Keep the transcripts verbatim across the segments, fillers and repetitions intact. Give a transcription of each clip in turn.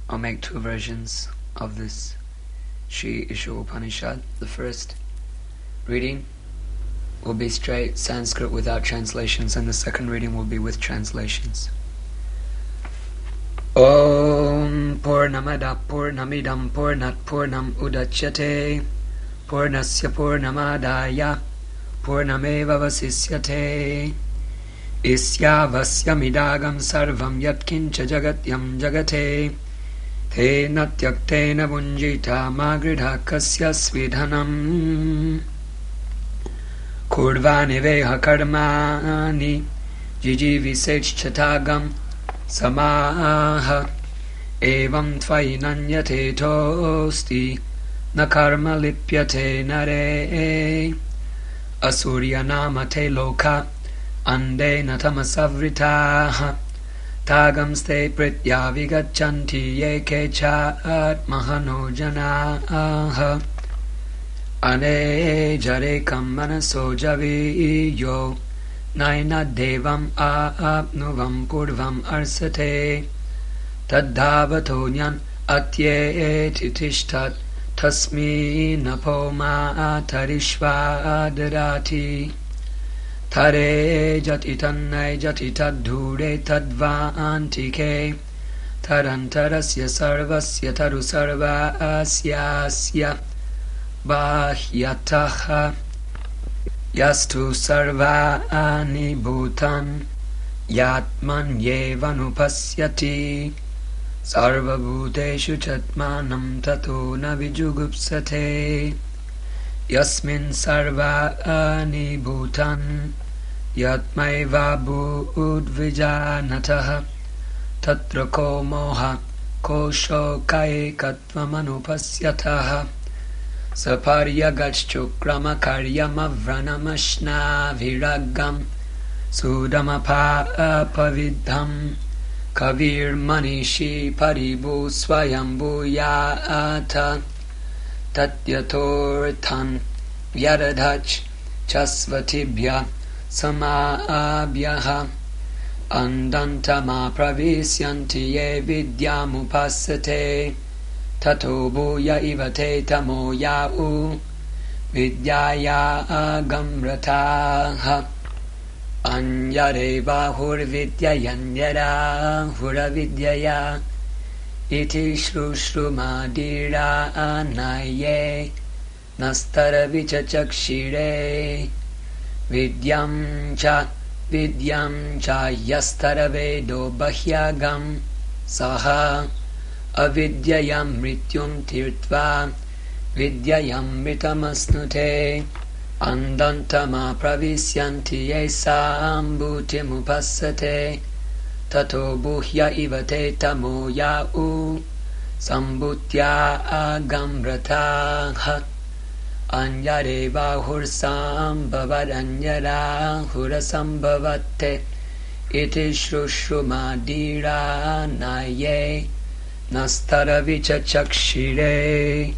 I'll make two versions of this Sri Ishopanishad. The first reading will be straight Sanskrit without translations, and the second reading will be with translations. Om Purnamada Purnamidam Purnat Purnam Udachyate Purnasya Purnamadaya Purnameva Vasisyate Isyavasya Midagam Sarvam Yatkincha Jagatyam Jagate Te Natyaktena Vunjita Magridha Kasya Svidhanam Kurvani Veha Karmani Jijivisech Chatagam Samaha Evam Tvainanyate Tosti Na Karma Lipyate Nare Asurya Namate Loka Ande Natamasavritaha Tagam Ste Pritya Vigachanti Yeke Chat Mahano Janaha Ane Jarekam Manaso Javiyo Naina Devam Aapnuvam Purvam Arsate Tadhavatonyan Atye Titishtat Tasmi Napoma Tarishvadarati Tare Jatitanai Jatitadhure Tadvantike Tarantarasya Sarvasya Taru Sarvasyasya Bahyataha Yastu Sarvani Bhutan Yatman Yevanupasyati Sarva Bhuteshu Chatmanam Tato Na Vijugupsate Yasmin Sarvani Bhutan Yatmaiva Bhudvijanataha Tatra Ko Moha Ko Shokai Katvamanupasyataha Saparya Gachchukrama Karyamavranamashna Viragam Sudamapa Pavidham Kavir Manishi Paribu Swayambuyata Tatyatorthan Vyadadhach Chasvatibhya Samabhyaha Andantama Pravisyanti Ye Vidyamupasate Tato Bhuya Ivate Tamo Ya'u Vidyaya Agamrataha Anyareva Hurvidyayanyara Huravidyaya Iti Shrushrumadira Anaye Nastara Vichachakshire Vidyam Cha Vidyam Cha Yastara Vedo Bahyagam Saha Avidyayam Mrityum Tirtva Vidyayam Mritamasnute Andantama Pravisyanti Yesam Bhutimupassate Tato Bhuhya Ivate Tamo Ya'u Sambhutya Agamrataha Anyareva Hursam Bhavadanyara Hurasambhavate Iti Shrushrumadira Naye Nastara Vichachakshire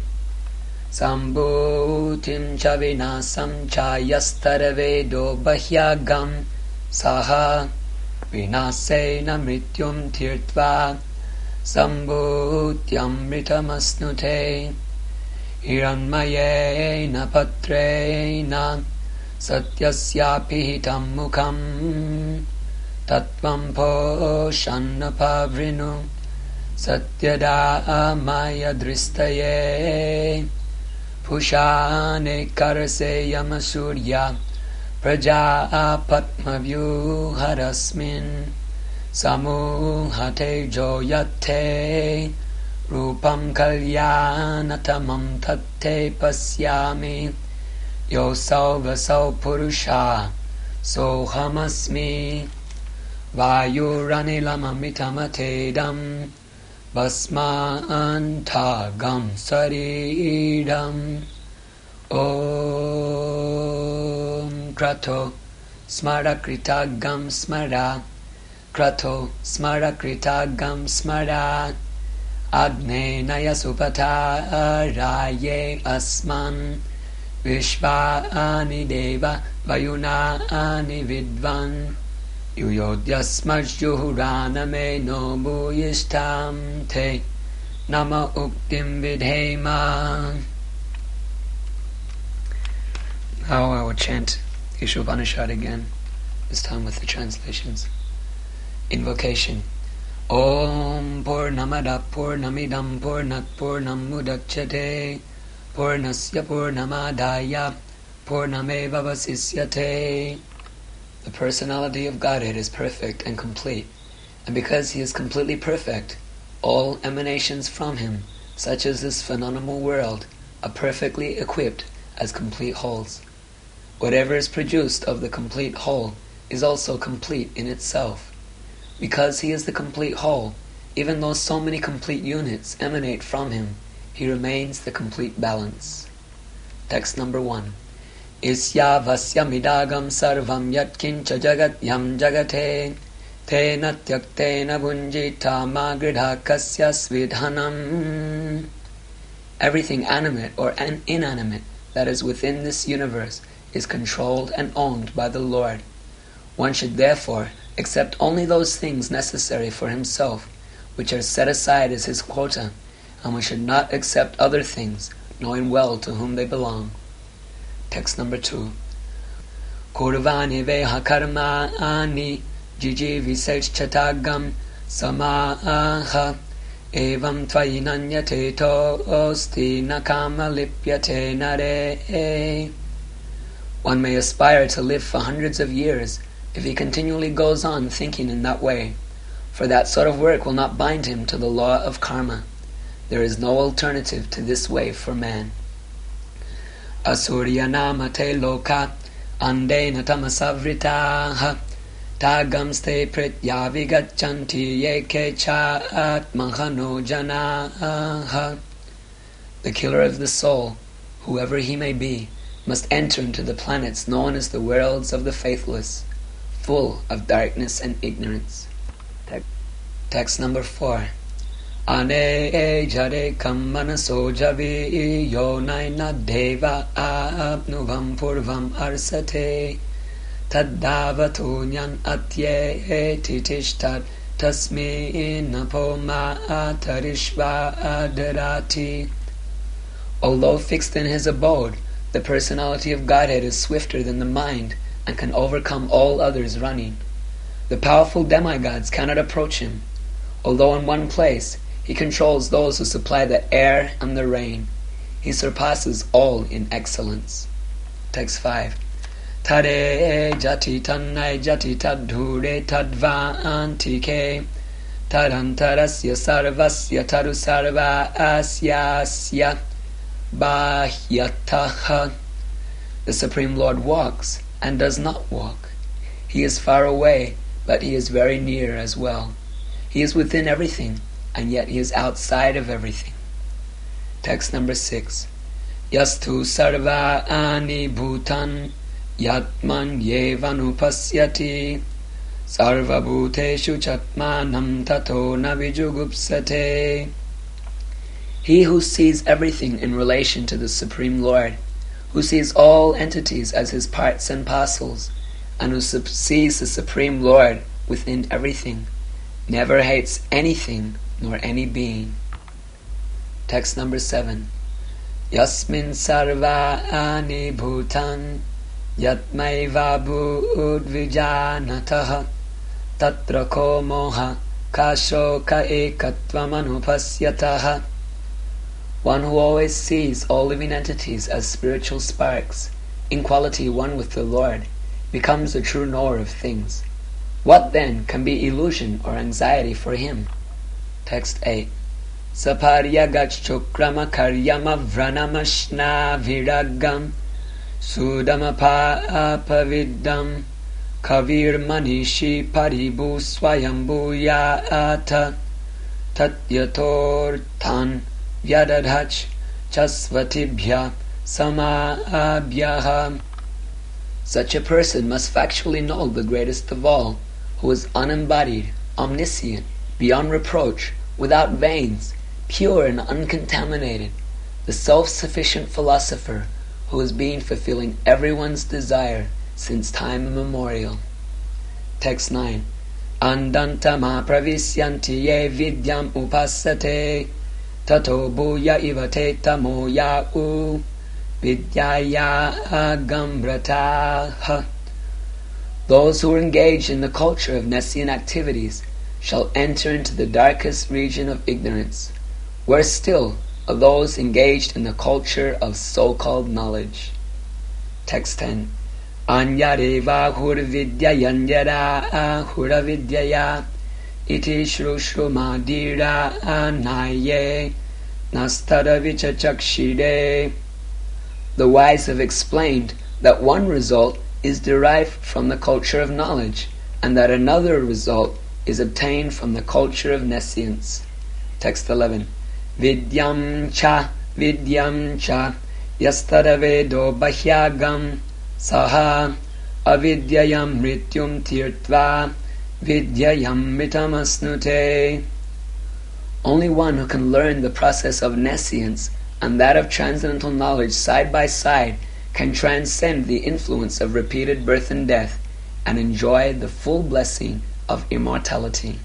Sambhutim cha vinasam cha yastara vedo bahyagam saha vinasena mrityum tirtva sambhutyam mritamasnute hiranmayena patrena satyasyapihitam mukham tatvam poshannapavrinum Satyada Maya Dristaye Pushane Karase Yamasurya Praja Patmavyu Harasmin Samuhate Joyate Rupam Kalyanatamam Tate Pasyami Yosau Vasau Purusha Sohamasmi Vayuranilamamitamate Basmantagam Saridam Om Krato Smarakritagam Smara Krato Smarakritagam Smara Agne Nayasupata Raye Asman Vishvani Deva Vayunani Vidvan Yuyodyasmajjuhuraname no bhuyishtam te Nama Uktim Vidhema. Now I will chant Ishopanishad again, this time with the translations. Invocation. Om Purnamada Purnamidam Purnat Purnam Mudachyate Purnasya Purnamadaya Purnameva Vasisyate. The personality of Godhead is perfect and complete, and because He is completely perfect, all emanations from Him, such as this phenomenal world, are perfectly equipped as complete wholes. Whatever is produced of the complete whole is also complete in itself. Because He is the complete whole, even though so many complete units emanate from Him, He remains the complete balance. Text number one. Isya vasyamidagam sarvam yatkincha jagat yam jagate tena tyaktena bunjita magridha kasya svidhanam. Everything animate or inanimate that is within this universe is controlled and owned by the Lord. One should therefore accept only those things necessary for himself, which are set aside as his quota, and we should not accept other things, knowing well to whom they belong. Text number two. Kurvani veha karmani jiji visechatagam samaha evam tvayinanyate tosti nakama lipyate nare. One may aspire to live for hundreds of years if he continually goes on thinking in that way, for that sort of work will not bind him to the law of karma. There is no alternative to this way for man. Asurya namate loka andena tamasavritaha tagamste pritya vigachanti yeke cha atmahano janaha. The killer of the soul, whoever he may be, must enter into the planets known as the worlds of the faithless, full of darkness and ignorance. Text, text number four. Ane jare kammanaso javi yonaina deva abnuvam purvam arsate taddavatunyan atye titishtat tasmi napoma atarishva adarati. Although fixed in his abode, the personality of Godhead is swifter than the mind and can overcome all others running. The powerful demigods cannot approach him. Although in one place, he controls those who supply the air and the rain. He surpasses all in excellence. Text five. Tade jati tannai jati tadhure tadvantike tarantarasya sarvasya taru sarva asyasya bahyataha. The Supreme Lord walks and does not walk. He is far away, but He is very near as well. He is within everything, and yet He is outside of everything. Text number six. Yastu sarva ani bhutan yatman yevanupasyati sarva bhuteshu chatmanam tato navijugupsate. He who sees everything in relation to the Supreme Lord, who sees all entities as His parts and parcels, and who sees the Supreme Lord within everything, never hates anything nor any being. Text number seven. Yasmin sarva ani bhutan yatmaiva bhudvijanataha tatra ko moha kashoka ekatvamanuphasyataha. One who always sees all living entities as spiritual sparks, in quality one with the Lord, becomes a true knower of things. What then can be illusion or anxiety for him? Text eight. Saparya gachchukrama karyama vranamashna viragam sudamapa apavidam kavir manishi paribu swayambuyata tatyatortan Vyadadhach chasvatibhya samabhyaha. Such a person must factually know the greatest of all, who is unembodied, omniscient, beyond reproach, without veins, pure and uncontaminated, the self-sufficient philosopher who has been fulfilling everyone's desire since time immemorial. Text nine. Andantama pravisyanti ye vidyam upasate tato bhuya ivate tamo ya'u vidyaya agambrataha. Those who are engaged in the culture of Nessian activities shall enter into the darkest region of ignorance. Worse still are those engaged in the culture of so-called knowledge. Text ten. Anyareva hurvidya yanyara huravidyaya iti shrushrumadira anaye nastadavicha chakshire. The wise have explained that one result is derived from the culture of knowledge, and that another result is obtained from the culture of nescience. Text eleven. Vidyam cha vidyam cha yastadavedo bahyagam saha avidyayam mrityum tirtva vidyayam mitamasnute. Only one who can learn the process of nescience and that of transcendental knowledge side by side can transcend the influence of repeated birth and death and enjoy the full blessing of immortality.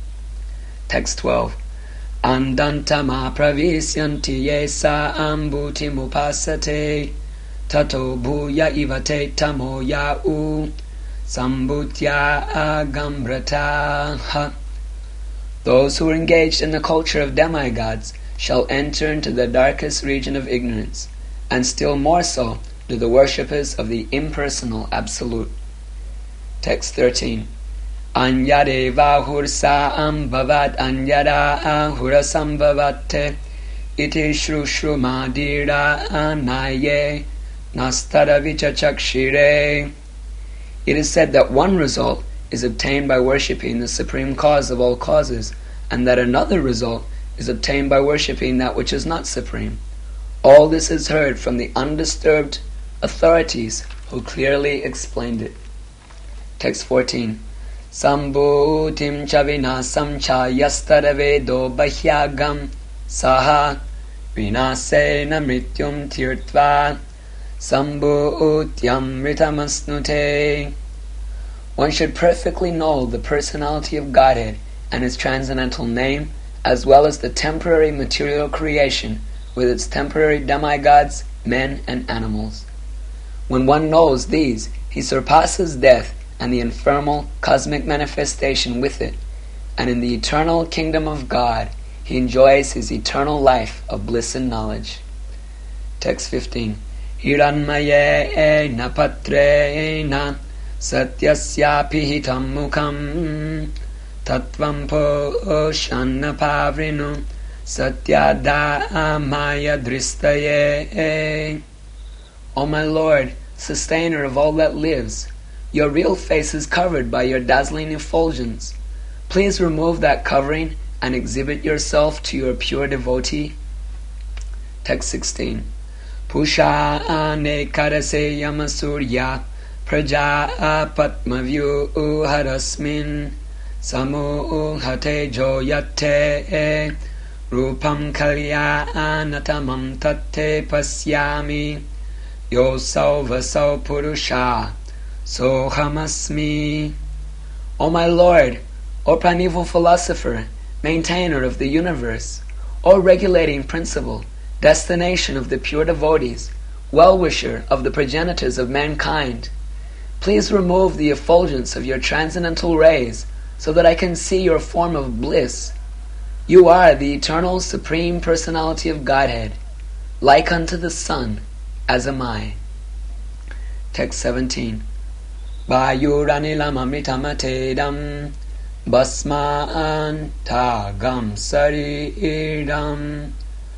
Text twelve. Andantama pravisyanti yesa ambuti mupasate tato bhuya ivate tamo ya'u sambutya agambrataha. Those who are engaged in the culture of demigods shall enter into the darkest region of ignorance, and still more so do the worshippers of the impersonal Absolute. Text thirteen. Anyadeva hursa ambhavat anyada ahura sambhavate iti shrushrumadira anaye nastadavicha chakshire. It is said that one result is obtained by worshipping the Supreme Cause of all causes, and that another result is obtained by worshipping that which is not supreme. All this is heard from the undisturbed authorities who clearly explained it. Text fourteen. Sambhutim cha vinasam cha yastadavedo bahyagam saha vinasena mrityum tirtva sambhutyam mritamasnute. One should perfectly know the personality of Godhead and His transcendental name, as well as the temporary material creation with its temporary demigods, men and animals. When one knows these, he surpasses death and the infernal cosmic manifestation with it, and in the eternal kingdom of God he enjoys his eternal life of bliss and knowledge. Text fifteen. Hiranmaye na patre na satyasya pihitam mukham tattvam po shanna pavrinu satyada amaya dristaye. O my Lord, sustainer of all that lives, your real face is covered by your dazzling effulgence. Please remove that covering and exhibit yourself to your pure devotee. Text sixteen. Pusha ane karase yamasurya praja patmavyu harasmin samu hate joyate rupam kalyanatamam tate pasyami yosau vasau purusha sohamasmi. O my Lord, O primeval philosopher, maintainer of the universe, O regulating principle, destination of the pure devotees, well-wisher of the progenitors of mankind, please remove the effulgence of your transcendental rays so that I can see your form of bliss. You are the eternal supreme personality of Godhead, like unto the sun, as am I. Text seventeen. Vayuranilam amritamatedam basmaan tagam sariram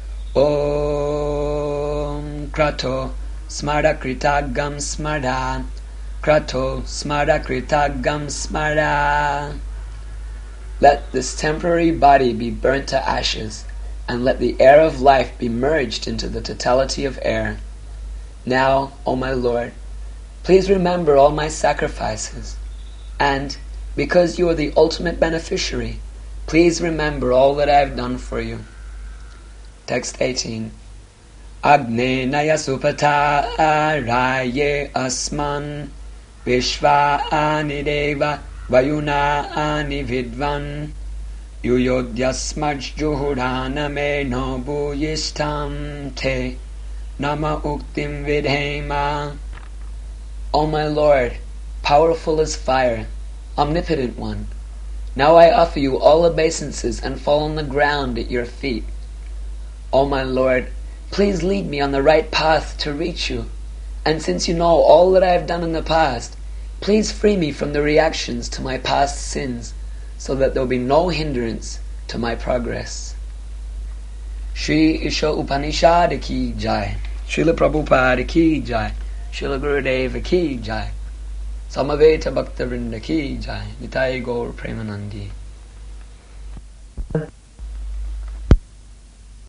om krato smarakritagam smara krato smarakritagam smara. Let this temporary body be burnt to ashes, and let the air of life be merged into the totality of air. Now, O my Lord, please remember all my sacrifices, and, because you are the ultimate beneficiary, please remember all that I have done for you. Text eighteen. Agne naya supata araye asman vishva ani deva vayuna ani vidvan Yuyodyasmaj juhudaname no bhuyishtam te nama uktim vidhema. O my Lord, powerful as fire, omnipotent one, now I offer you all obeisances and fall on the ground at your feet. O my Lord, please lead me on the right path to reach you, and since you know all that I have done in the past, please free me from the reactions to my past sins, so that there will be no hindrance to my progress. Shri Isha Upanishad ki jai. Srila Prabhupada ki jai. Srila Gurudeva ki jai. Samaveta Bhakta Vrinda ki jai. Nitai Gaur Premanandi.